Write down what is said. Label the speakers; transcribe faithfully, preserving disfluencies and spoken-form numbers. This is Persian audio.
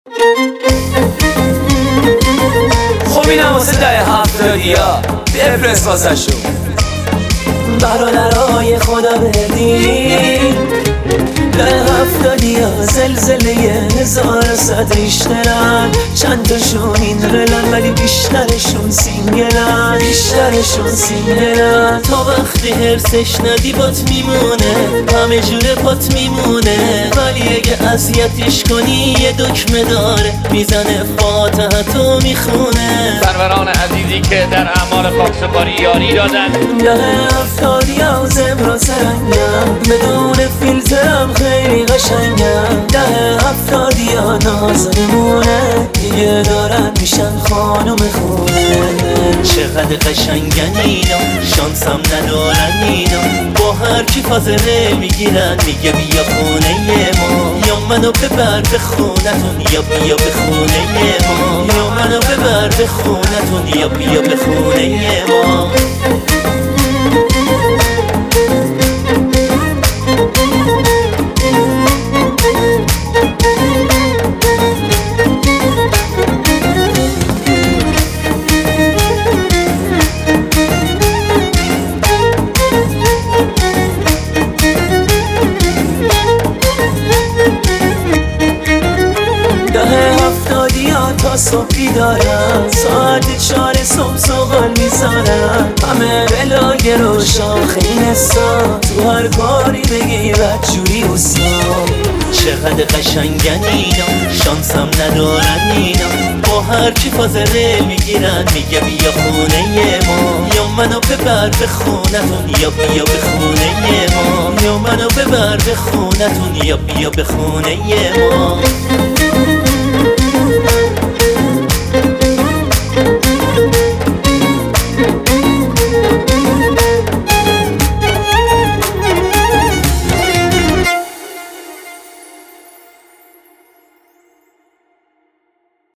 Speaker 1: خب اینم واسه ده هفتادیا بفرست واسه شون برادرای خدا بردین ده هفتادیا زلزله هزار و صد ریشترن چند تاشون این رلن ولی بیشترشون سینگلن بیشترشون سینگلن تا وقتی حرسش ندی بات میمونه همه جوره پات میمونه ولی اگه اذیتش کنی یه دکمه داره میزنه فاتحه تو میخونه
Speaker 2: سروران عزیزی که در اعمال خاکسپاری یاری دادن
Speaker 1: ده هفتادیا زبر و سرنگم بدون فیلترم خیلی قشنگم ده هفتادیا نازنمونه دیگه دارن میشن خانم خونه چقدر قشنگن اینا شانسم ندارن اینا با هر کی فاصله میگیرن میگه بیا خونه ما یا منو ببر به خونتون یا بیا به خونه ما یا منو ببر به خونتون یا بیا به خونه ما تا صبحی دارم ساعت چار صبح سوغل میزارم همه بلاگر و شاخه نسا تو هر کاری بگی بدجوری استان چقدر قشنگن اینا شانسم ندارن اینا با هر کی فاصله میگیرن میگه بیا خونه ما یا منو ببر به خونتون یا بیا به خونه ما یا منو ببر به خونتون یا بیا به خونه ما